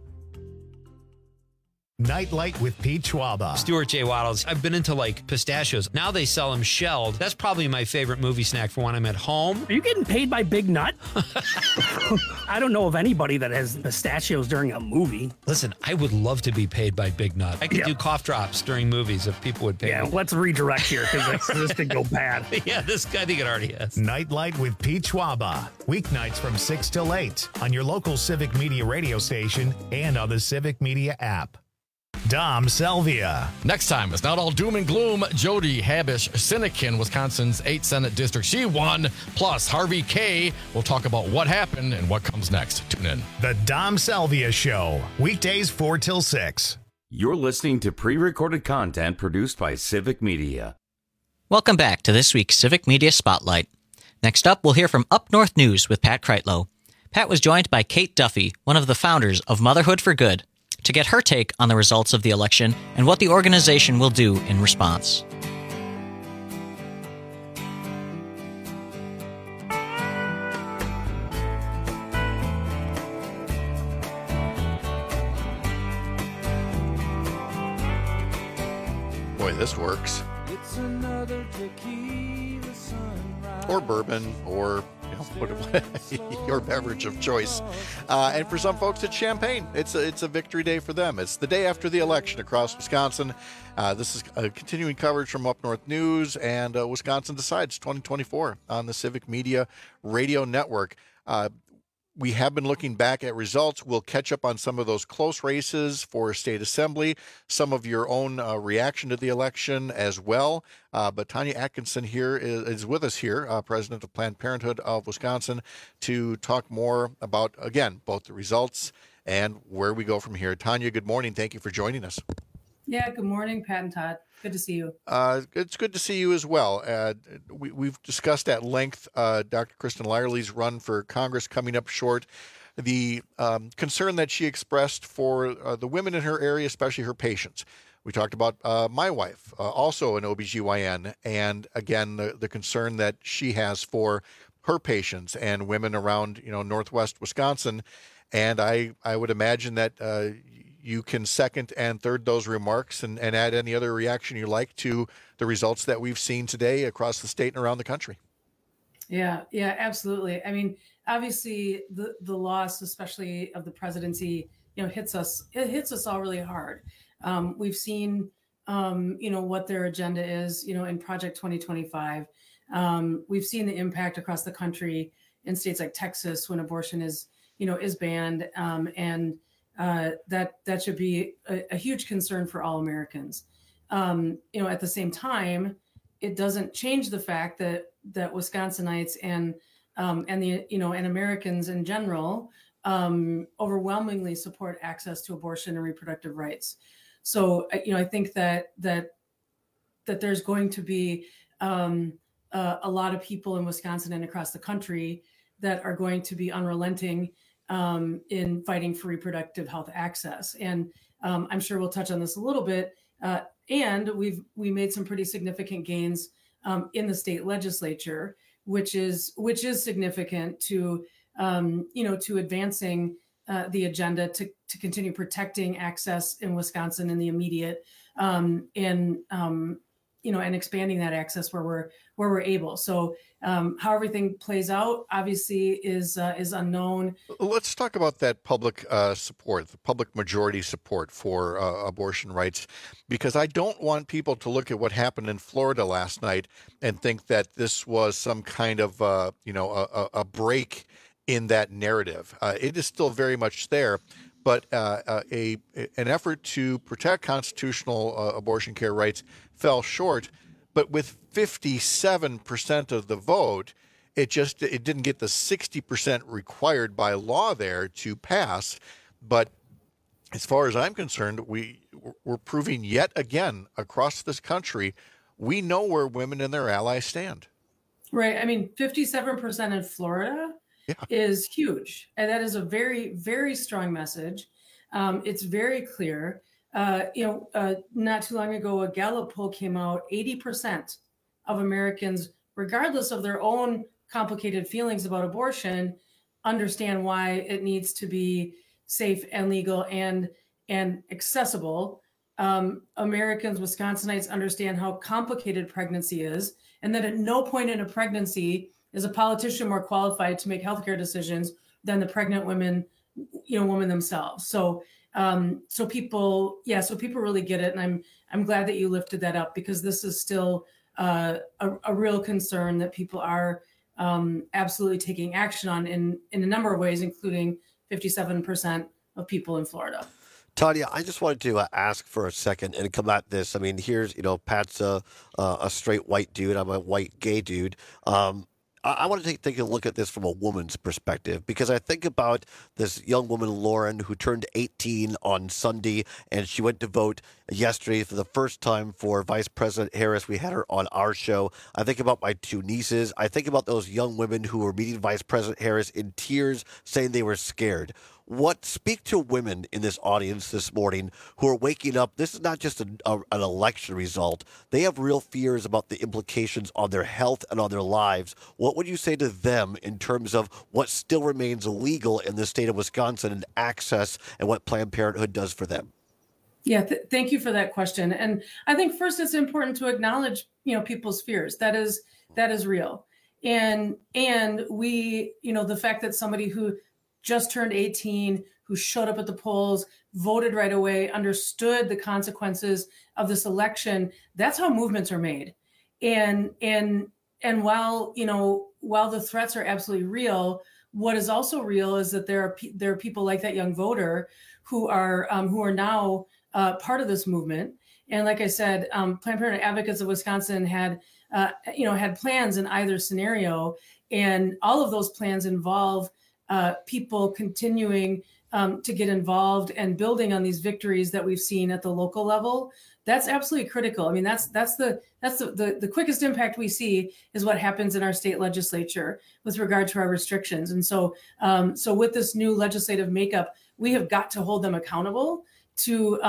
Nightlight with Pete Schwaba. Stuart J. Waddles. I've been into pistachios. Now they sell them shelled. That's probably my favorite movie snack for when I'm at home. Are you getting paid by Big Nut? I don't know of anybody that has pistachios during a movie. Listen, I would love to be paid by Big Nut. I could do cough drops during movies if people would pay me. Let's redirect here because this could go bad. Yeah, I think it already has. Nightlight with Pete Schwaba. Weeknights from 6 till 8 on your local Civic Media radio station and on the Civic Media app. Dom Salvia. Next time, it's not all doom and gloom. Jody Habush-Sinekin, Wisconsin's 8th Senate District. She won. Plus, Harvey K. will talk about what happened and what comes next. Tune in. The Dom Salvia Show. Weekdays 4 till 6. You're listening to pre-recorded content produced by Civic Media. Welcome back to this week's Civic Media Spotlight. Next up, we'll hear from Up North News with Pat Kreitlow. Pat was joined by Kate Duffy, one of the founders of Motherhood for Good, to get her take on the results of the election and what the organization will do in response. Boy, this works. Or bourbon, or your beverage of choice. And for some folks, it's champagne. It's a victory day for them. It's the day after the election across Wisconsin. This is continuing coverage from Up North News and Wisconsin Decides 2024 on the Civic Media Radio Network. We have been looking back at results. We'll catch up on some of those close races for state assembly, some of your own reaction to the election as well. But Tanya Atkinson here is with us here, president of Planned Parenthood of Wisconsin, to talk more about, again, both the results and where we go from here. Tanya, good morning. Thank you for joining us. Yeah, good morning, Pat and Todd. Good to see you. It's good to see you as well. We've discussed at length Dr. Kristen Lyerly's run for Congress coming up short. The concern that she expressed for the women in her area, especially her patients. We talked about my wife, also an OBGYN, and again, the concern that she has for her patients and women around, Northwest Wisconsin. And I would imagine that you can second and third those remarks and add any other reaction you like to the results that we've seen today across the state and around the country. Yeah, absolutely. I mean, obviously the loss, especially of the presidency, hits us all really hard. We've seen, what their agenda is, in Project 2025. We've seen the impact across the country in states like Texas when abortion is banned. That should be a huge concern for all Americans. At the same time, it doesn't change the fact that Wisconsinites and Americans in general overwhelmingly support access to abortion and reproductive rights. So I think that there's going to be a lot of people in Wisconsin and across the country that are going to be unrelenting in fighting for reproductive health access. And I'm sure we'll touch on this a little bit. And we made some pretty significant gains in the state legislature, which is significant to advancing the agenda to continue protecting access in Wisconsin in the immediate and expanding that access where we're able. So how everything plays out obviously is unknown. Let's talk about that public support, the public majority support for abortion rights, because I don't want people to look at what happened in Florida last night and think that this was some kind of a break in that narrative. It is still very much there. But an effort to protect constitutional abortion care rights fell short. But with 57% of the vote, it didn't get the 60% required by law there to pass. But as far as I'm concerned, we're proving yet again across this country, we know where women and their allies stand. Right. I mean, 57% in Florida is huge. And that is a very, very strong message. It's very clear. Not too long ago, a Gallup poll came out, 80% of Americans, regardless of their own complicated feelings about abortion, understand why it needs to be safe and legal and accessible. Americans, Wisconsinites, understand how complicated pregnancy is, and that at no point in a pregnancy is a politician more qualified to make healthcare decisions than the pregnant women themselves. So people really get it, and I'm glad that you lifted that up, because this is still a real concern that people are absolutely taking action on in a number of ways, including 57% of people in Florida. Tanya, I just wanted to ask for a second and come at this. I mean, here's, Pat's a straight white dude. I'm a white gay dude. I want to take a look at this from a woman's perspective, because I think about this young woman, Lauren, who turned 18 on Sunday, and she went to vote yesterday for the first time for Vice President Harris. We had her on our show. I think about my two nieces. I think about those young women who were meeting Vice President Harris in tears, saying they were scared. Speak to women in this audience this morning who are waking up. This is not just an election result. They have real fears about the implications on their health and on their lives. What would you say to them in terms of what still remains illegal in the state of Wisconsin and access, and what Planned Parenthood does for them? Yeah, thank you for that question. And I think first it's important to acknowledge, people's fears. That is real. And we, the fact that somebody who just turned 18, who showed up at the polls, voted right away, understood the consequences of this election, that's how movements are made. And while the threats are absolutely real, what is also real is that there are people like that young voter who are now part of this movement. And like I said, Planned Parenthood Advocates of Wisconsin had plans in either scenario, and all of those plans involve people continuing to get involved and building on these victories that we've seen at the local level. That's absolutely critical. I mean, that's the quickest impact we see is what happens in our state legislature with regard to our restrictions. And so with this new legislative makeup, we have got to hold them accountable to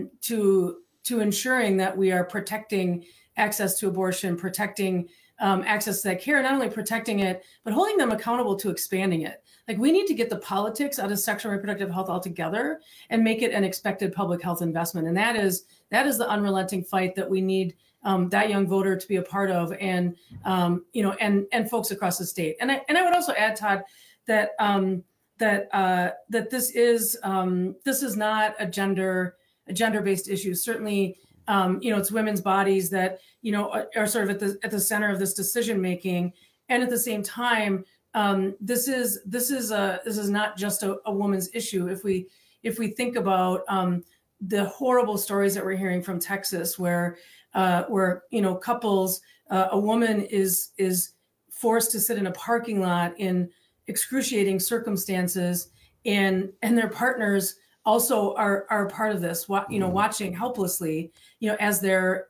ensuring that we are protecting access to abortion, protecting access to that care, not only protecting it, but holding them accountable to expanding it. Like, we need to get the politics out of sexual and reproductive health altogether and make it an expected public health investment. And that is the unrelenting fight that we need that young voter to be a part of, and folks across the state. And I would also add, Todd, that this is not a gender-based issue. Certainly, it's women's bodies that are sort of at the center of this decision making, and at the same time, this is not just a woman's issue. If we think about the horrible stories that we're hearing from Texas, where couples, a woman is forced to sit in a parking lot in excruciating circumstances, and their partners also are part of this, watching helplessly, as their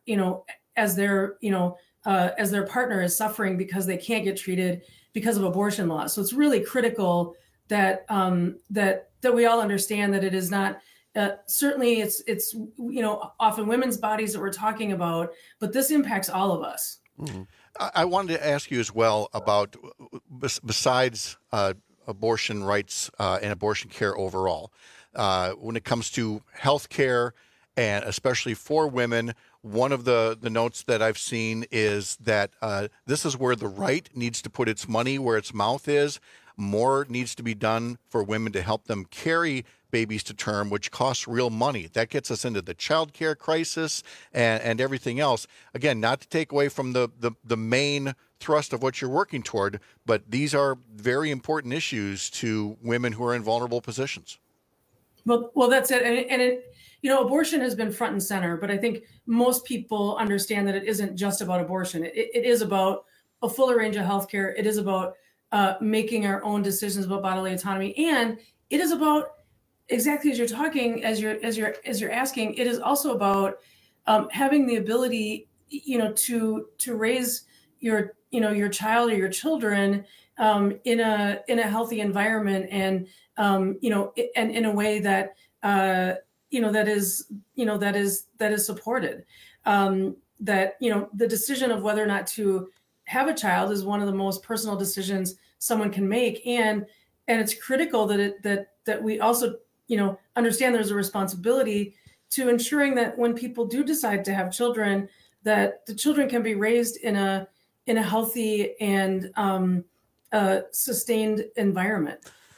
partner is suffering because they can't get treated because of abortion laws. So it's really critical that we all understand that it is not, certainly it's often women's bodies that we're talking about, but this impacts all of us. Mm-hmm. I wanted to ask you as well about, besides abortion rights and abortion care overall, when it comes to health care, and especially for women, one of the notes that I've seen is that this is where the right needs to put its money where its mouth is. More needs to be done for women to help them carry babies to term, which costs real money. That gets us into the child care crisis and everything else. Again, not to take away from the main thrust of what you're working toward, but these are very important issues to women who are in vulnerable positions. Well, that's it. And it, abortion has been front and center, but I think most people understand that it isn't just about abortion. It is about a fuller range of healthcare. It is about making our own decisions about bodily autonomy, and it is about, exactly as you're talking, as you're asking, it is also about having the ability, to raise your child or your children in a healthy environment, and and in a way that that is supported. That the decision of whether or not to have a child is one of the most personal decisions someone can make, and it's critical that we also understand there's a responsibility to ensuring that when people do decide to have children, that the children can be raised in a healthy and sustained environment.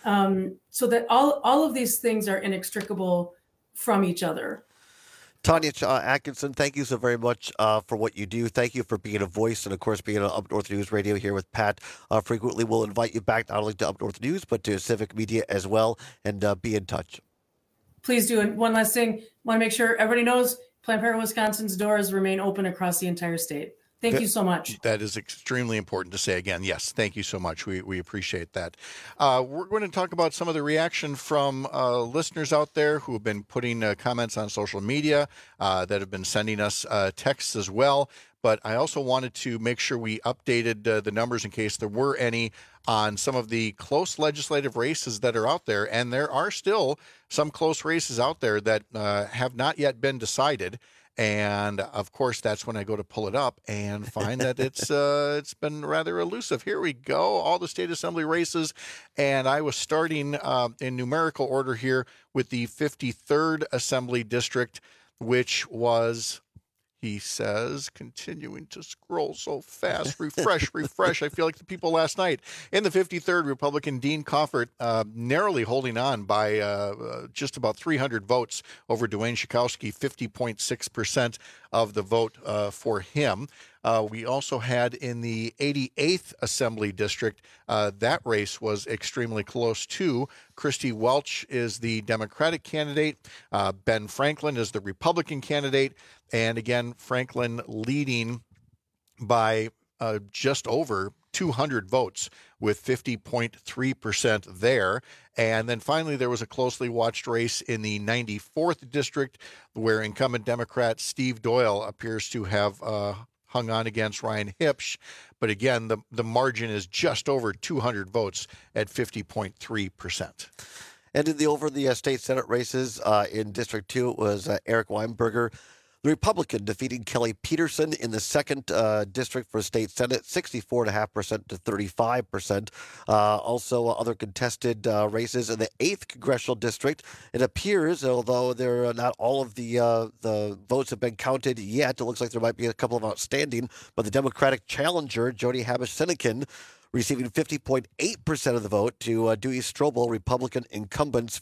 So that all of these things are inextricable from each other. Tanya Atkinson, thank you so very much for what you do. Thank you for being a voice and, of course, being on Up North News Radio here with Pat. Frequently, we'll invite you back not only to Up North News, but to Civic Media as well, and be in touch. Please do. And one last thing, want to make sure everybody knows Planned Parenthood Wisconsin's doors remain open across the entire state. Thank you so much. That is extremely important to say again. Yes, thank you so much. We appreciate that. We're going to talk about some of the reaction from listeners out there who have been putting comments on social media, that have been sending us texts as well. But I also wanted to make sure we updated the numbers in case there were any on some of the close legislative races that are out there. And there are still some close races out there that have not yet been decided. And of course, that's when I go to pull it up and find that it's been rather elusive. Here we go, all the state assembly races, and I was starting in numerical order here with the 53rd Assembly District, which was, he says, continuing to scroll so fast. Refresh. I feel like the people last night. In the 53rd, Republican Dean Coffert narrowly holding on by just about 300 votes over Dwayne Schakowsky, 50.6% of the vote for him. We also had in the 88th Assembly District, that race was extremely close too. Christy Welch is the Democratic candidate. Ben Franklin is the Republican candidate. And again, Franklin leading by just over 200 votes with 50.3% there. And then finally, there was a closely watched race in the 94th District where incumbent Democrat Steve Doyle appears to have hung on against Ryan Hipsch. But again, the margin is just over 200 votes at 50.3%. And in the state Senate races in District 2, it was Eric Weinberger, the Republican, defeating Kelly Peterson in the 2nd District for State Senate, 64.5% to 35%. Also, other contested races in the 8th Congressional District. It appears, although not all of the votes have been counted yet, it looks like there might be a couple of outstanding, but the Democratic challenger, Jody Habush-Sinekin, receiving 50.8% of the vote to Dewey Strobel, Republican incumbents,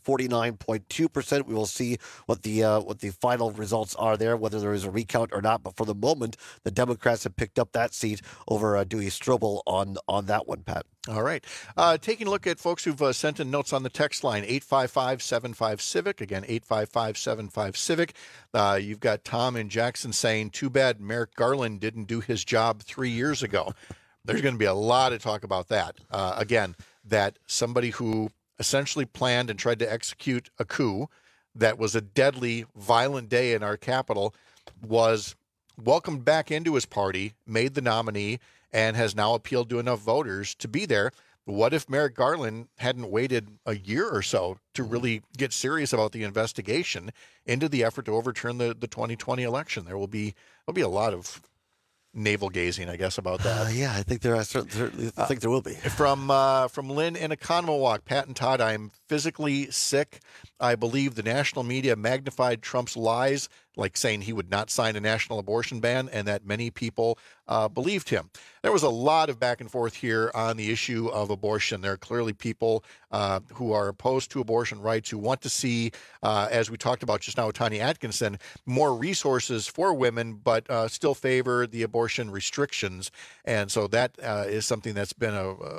49.2%. We will see what the final results are there, whether there is a recount or not. But for the moment, the Democrats have picked up that seat over Dewey Strobel on that one, Pat. All right. Taking a look at folks who've sent in notes on the text line, 855-75-CIVIC. Again, 855-75-CIVIC. You've got Tom in Jackson saying, too bad Merrick Garland didn't do his job 3 years ago. There's going to be a lot of talk about that. Again, that somebody who essentially planned and tried to execute a coup that was a deadly, violent day in our capital was welcomed back into his party, made the nominee, and has now appealed to enough voters to be there. What if Merrick Garland hadn't waited a year or so to really get serious about the investigation into the effort to overturn the 2020 election? There'll be a lot of navel gazing, I guess, about that. Yeah, I think there are certainly think there will be. From Lynn in Economowalk, Pat and Todd, I'm physically sick. I believe the national media magnified Trump's lies, like saying he would not sign a national abortion ban, and that many people believed him. There was a lot of back and forth here on the issue of abortion. There are clearly people who are opposed to abortion rights, who want to see, as we talked about just now with Tanya Atkinson, more resources for women, but still favor the abortion restrictions. And so that is something that's been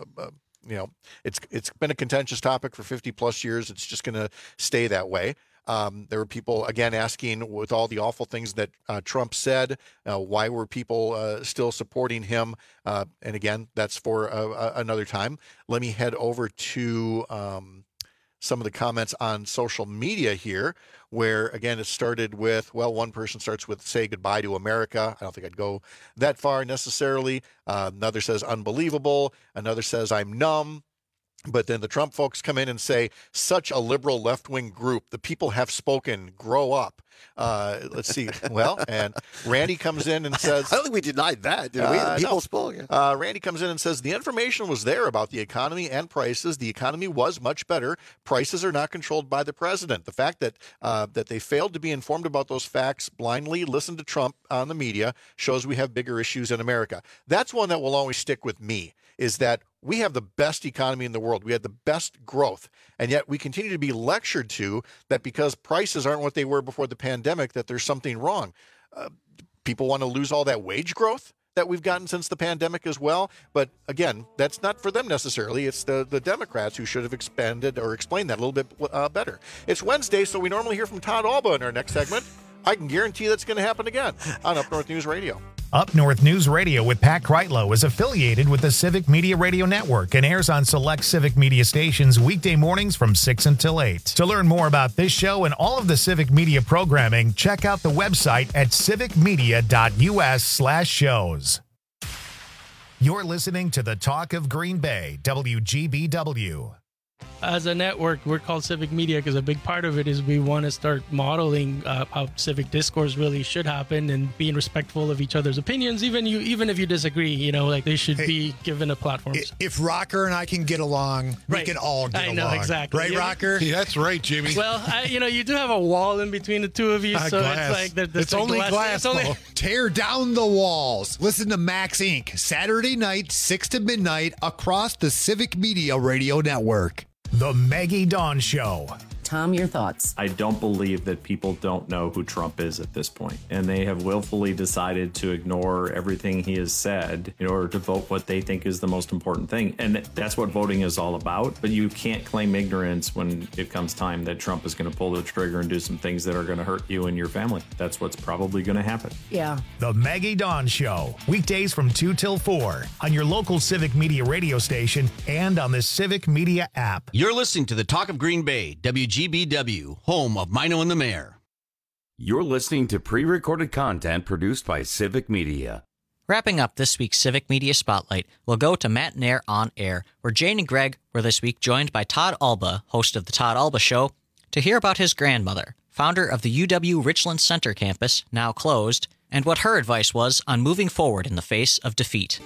it's been a contentious topic for 50 plus years. It's just going to stay that way. There were people, again, asking, with all the awful things that Trump said, why were people still supporting him? And again, that's for another time. Let me head over to some of the comments on social media here, where, again, it started with, well, one person starts with, say goodbye to America. I don't think I'd go that far necessarily. Another says unbelievable. Another says I'm numb. But then the Trump folks come in and say, such a liberal left-wing group. The people have spoken. Grow up. Let's see. Well, and Randy comes in and says... I don't think we denied that, did we? The people spoke. Randy comes in and says, the information was there about the economy and prices. The economy was much better. Prices are not controlled by the president. The fact that that they failed to be informed about those facts, blindly listen to Trump on the media, shows we have bigger issues in America. That's one that will always stick with me, is that We have the best economy in the world. We had the best growth. And yet we continue to be lectured to that because prices aren't what they were before the pandemic, that there's something wrong. People want to lose all that wage growth that we've gotten since the pandemic as well. But again, that's not for them necessarily. It's the Democrats who should have expanded or explained that a little bit better. It's Wednesday, so we normally hear from Todd Alba in our next segment. I can guarantee that's going to happen again on Up North News Radio. Up North News Radio with Pat Kreitlow is affiliated with the Civic Media Radio Network and airs on select Civic Media stations weekday mornings from 6 until 8. To learn more about this show and all of the Civic Media programming, check out the website at civicmedia.us/shows. You're listening to the Talk of Green Bay, WGBW. As a network, we're called Civic Media because a big part of it is we want to start modeling how civic discourse really should happen and being respectful of each other's opinions. Even if you disagree, like they should be given a platform. If Rocker and I can get along, we can all get along. I know, exactly. Right, Rocker? Yeah, that's right, Jimmy. Well, you do have a wall in between the two of you, so glass. it's like it's only glass. Tear down the walls. Listen to Max Inc. Saturday night, 6 to midnight, across the Civic Media Radio Network. The Maggie Dawn Show. Tom, your thoughts? I don't believe that people don't know who Trump is at this point, and they have willfully decided to ignore everything he has said in order to vote what they think is the most important thing. And that's what voting is all about. But you can't claim ignorance when it comes time that Trump is going to pull the trigger and do some things that are going to hurt you and your family. That's what's probably going to happen. Yeah. The Maggie Dawn Show. Weekdays from 2 till 4 on your local Civic Media radio station and on the Civic Media app. You're listening to the Talk of Green Bay, WGBW, home of Mino and the Mayor. You're listening to pre-recorded content produced by Civic Media. Wrapping up this week's Civic Media Spotlight, we'll go to Matt Nair on Air, where Jane and Greg were this week joined by Todd Alba, host of The Todd Alba Show, to hear about his grandmother, founder of the UW Richland Center campus, now closed, and what her advice was on moving forward in the face of defeat.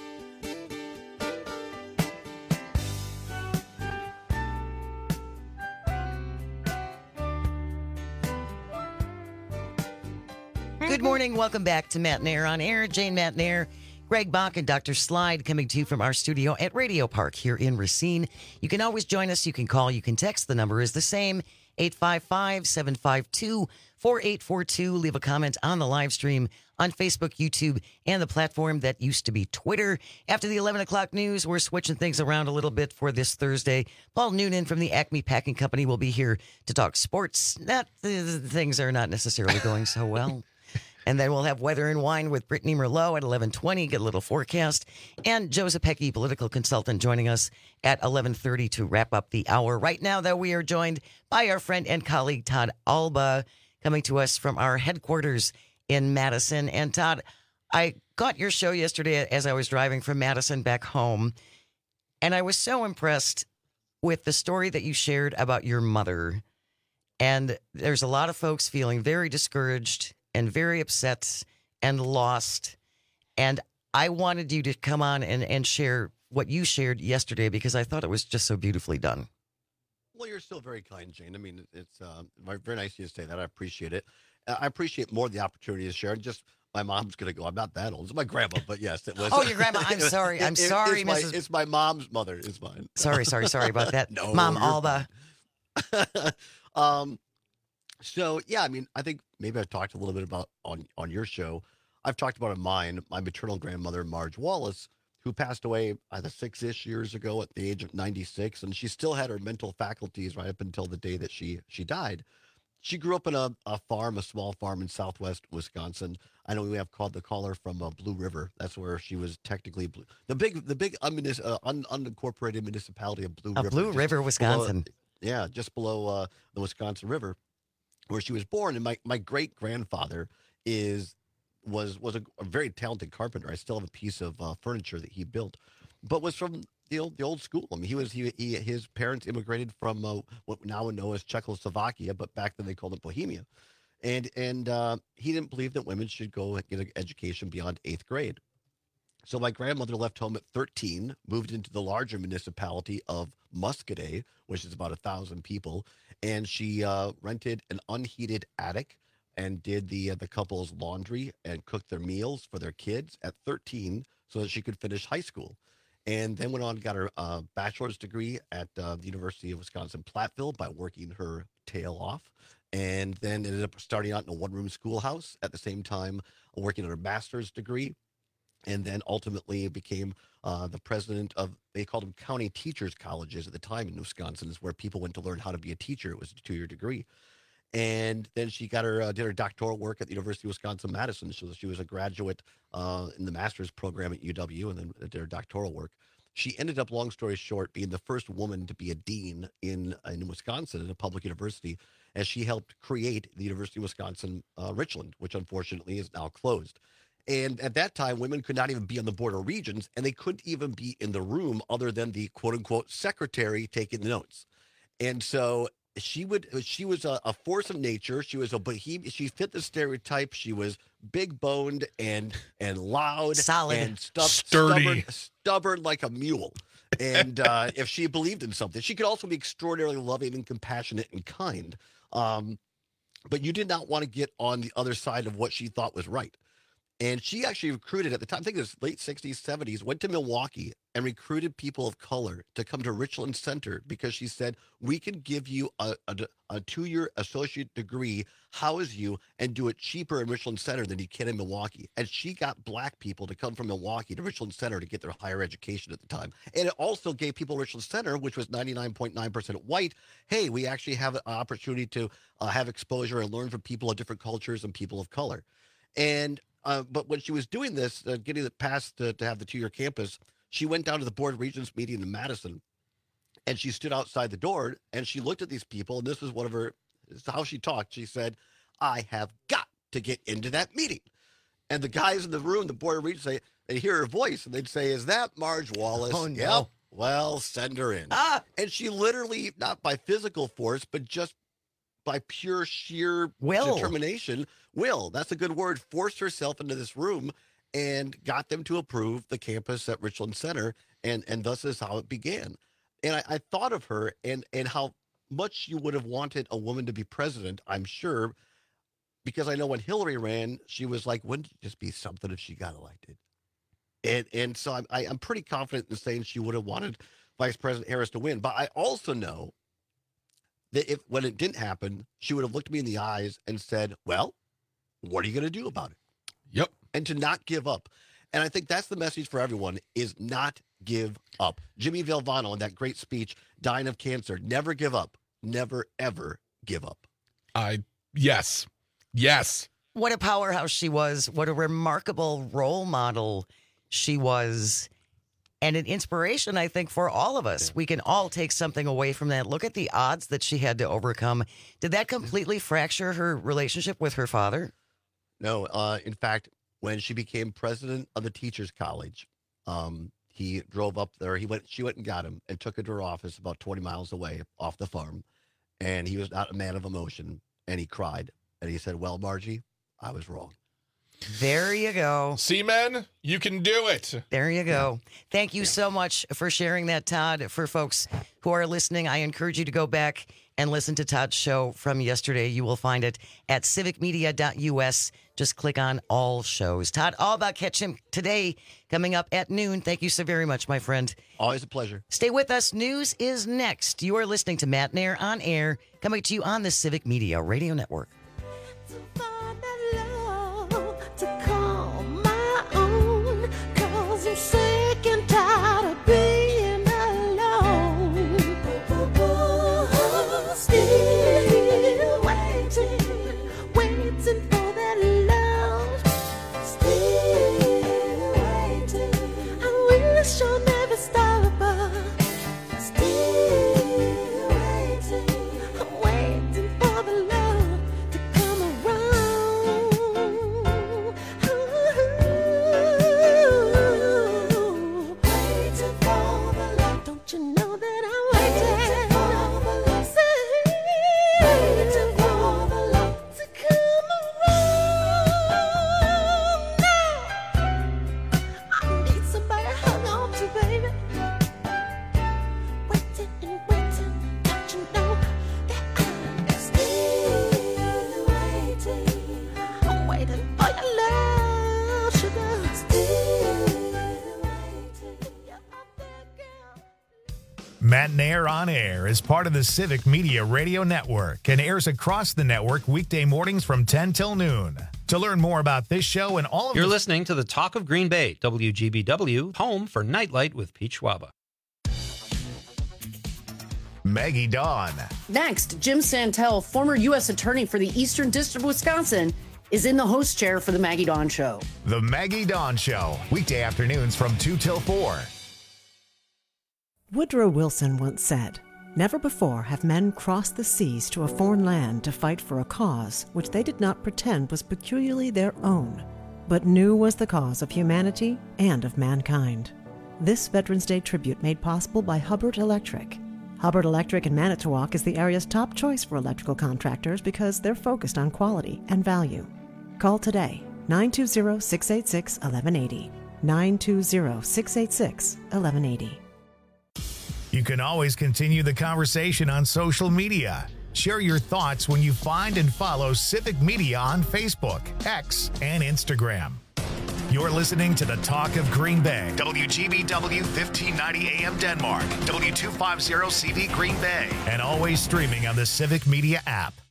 Good morning. Welcome back to Matt Nair on Air. Jane Matt Nair, Greg Bach, and Dr. Slide coming to you from our studio at Radio Park here in Racine. You can always join us. You can call. You can text. The number is the same, 855-752-4842. Leave a comment on the live stream on Facebook, YouTube, and the platform that used to be Twitter. After the 11 o'clock news, we're switching things around a little bit for this Thursday. Paul Noonan from the Acme Packing Company will be here to talk sports. Things are not necessarily going so well. And then we'll have Weather and Wine with Brittany Merlot at 11:20, get a little forecast. And Joe Zepecki, political consultant, joining us at 11:30 to wrap up the hour. Right now, though, we are joined by our friend and colleague Todd Alba, coming to us from our headquarters in Madison. And Todd, I got your show yesterday as I was driving from Madison back home, and I was so impressed with the story that you shared about your mother. And there's a lot of folks feeling very discouraged and very upset and lost. And I wanted you to come on and share what you shared yesterday because I thought it was just so beautifully done. Well, you're still very kind, Jane. I mean, it's very nice of you to say that. I appreciate it. I appreciate more the opportunity to share. Just my mom's going to go. I'm not that old. It's my grandma, but yes, it was. Oh, your grandma. I'm sorry. I'm sorry, Mrs. It's my mom's mother. It's mine. Sorry about that. No, Mom Alba. So, yeah, I mean, I think maybe I've talked a little bit about on your show. I've talked about in mine, my maternal grandmother, Marge Wallace, who passed away either 6-ish years ago at the age of 96. And she still had her mental faculties right up until the day that she died. She grew up in a small farm in southwest Wisconsin. I know we have called the caller from Blue River. That's where she was technically the big unincorporated municipality of Blue River. Blue River, Wisconsin. Just below the Wisconsin River, where she was born. And my great grandfather was a very talented carpenter. I still have a piece of furniture that he built, but was from the old school. I mean, his parents immigrated from what now we know as Czechoslovakia, but back then they called it Bohemia, and he didn't believe that women should go get an education beyond 8th grade. So my grandmother left home at 13, moved into the larger municipality of Muscadet, which is about 1,000 people, and she rented an unheated attic and did the couple's laundry and cooked their meals for their kids at 13 so that she could finish high school. and then went on and got her bachelor's degree at the University of Wisconsin-Platteville by working her tail off, and then ended up starting out in a one-room schoolhouse at the same time working on her master's degree, and then ultimately became the president of, they called them county teachers colleges at the time in Wisconsin, is where people went to learn how to be a teacher. It was a 2-year degree. And then she got her did her doctoral work at the University of Wisconsin-Madison. So she was a graduate in the master's program at UW, and then did her doctoral work. She ended up, long story short, being the first woman to be a dean in Wisconsin at a public university, as she helped create the University of Wisconsin Richland, which unfortunately is now closed. And at that time, women could not even be on the board of regents, and they couldn't even be in the room other than the quote-unquote secretary taking the notes. And so she was a force of nature. She was a bohemian. She fit the stereotype. She was big boned and loud, solid, and sturdy, stubborn like a mule. And if she believed in something, she could also be extraordinarily loving and compassionate and kind. But you did not want to get on the other side of what she thought was right. And she actually recruited at the time, I think it was late 60s, 70s, went to Milwaukee and recruited people of color to come to Richland Center because she said, we can give you a 2-year associate degree, house you, and do it cheaper in Richland Center than you can in Milwaukee. And she got black people to come from Milwaukee to Richland Center to get their higher education at the time. And it also gave people Richland Center, which was 99.9% white, hey, we actually have an opportunity to have exposure and learn from people of different cultures and people of color. And but when she was doing this, getting it passed to have the 2-year campus, she went down to the Board of Regents meeting in Madison, and she stood outside the door, and she looked at these people, and this is how she talked. She said, I have got to get into that meeting. And the guys in the room, the Board of Regents, they hear her voice, and they'd say, is that Marge Wallace? Oh, no. Yep. Well, send her in. And she literally, not by physical force, but just by pure sheer determination, that's a good word, forced herself into this room and got them to approve the campus at Richland Center, and thus is how it began. And I thought of her and how much you would have wanted a woman to be president, I'm sure, because I know when Hillary ran, she was like, wouldn't it just be something if she got elected? And so I'm pretty confident in saying she would have wanted Vice President Harris to win. But I also know that when it didn't happen, she would have looked me in the eyes and said, well, what are you going to do about it? Yep. And to not give up. And I think that's the message for everyone, is not give up. Jimmy Valvano, in that great speech, dying of cancer, never give up. Never, ever give up. Yes. What a powerhouse she was. What a remarkable role model she was. And an inspiration, I think, for all of us. We can all take something away from that. Look at the odds that she had to overcome. Did that completely fracture her relationship with her father? No. In fact, when she became president of the Teachers College, he drove up there. She went and got him and took him to her office about 20 miles away off the farm. And he was not a man of emotion. And he cried. And he said, well, Margie, I was wrong. There you go. See, men, you can do it. There you go. Thank you so much for sharing that, Todd. For folks who are listening, I encourage you to go back and listen to Todd's show from yesterday. You will find it at civicmedia.us. Just click on all shows. Todd, all about Catch Him today, coming up at noon. Thank you so very much, my friend. Always a pleasure. Stay with us. News is next. You are listening to Matt Nair on Air, coming to you on the Civic Media Radio Network. I'm sick and tired of being alone. Still waiting for that love. Still waiting. I wish I'll never stop, but still waiting. I'm waiting for the love to come around. Don't you know that I'm waiting for the love? Waiting for the love to come around. Now I need somebody to hang on to, baby. Matinaire on Air is part of the Civic Media Radio Network and airs across the network weekday mornings from 10 till noon. To learn more about this show and all of You're listening to the Talk of Green Bay, WGBW, home for Nightlight with Pete Schwaba. Maggie Dawn. Next, Jim Santel, former U.S. Attorney for the Eastern District of Wisconsin, is in the host chair for The Maggie Dawn Show. The Maggie Dawn Show, weekday afternoons from 2 till 4. Woodrow Wilson once said, "Never before have men crossed the seas to a foreign land to fight for a cause which they did not pretend was peculiarly their own, but knew was the cause of humanity and of mankind." This Veterans Day tribute made possible by Hubbard Electric. Hubbard Electric in Manitowoc is the area's top choice for electrical contractors because they're focused on quality and value. Call today, 920-686-1180, 920-686-1180. You can always continue the conversation on social media. Share your thoughts when you find and follow Civic Media on Facebook, X, and Instagram. You're listening to the Talk of Green Bay, WGBW 1590 AM Denmark, W250 CV Green Bay, and always streaming on the Civic Media app.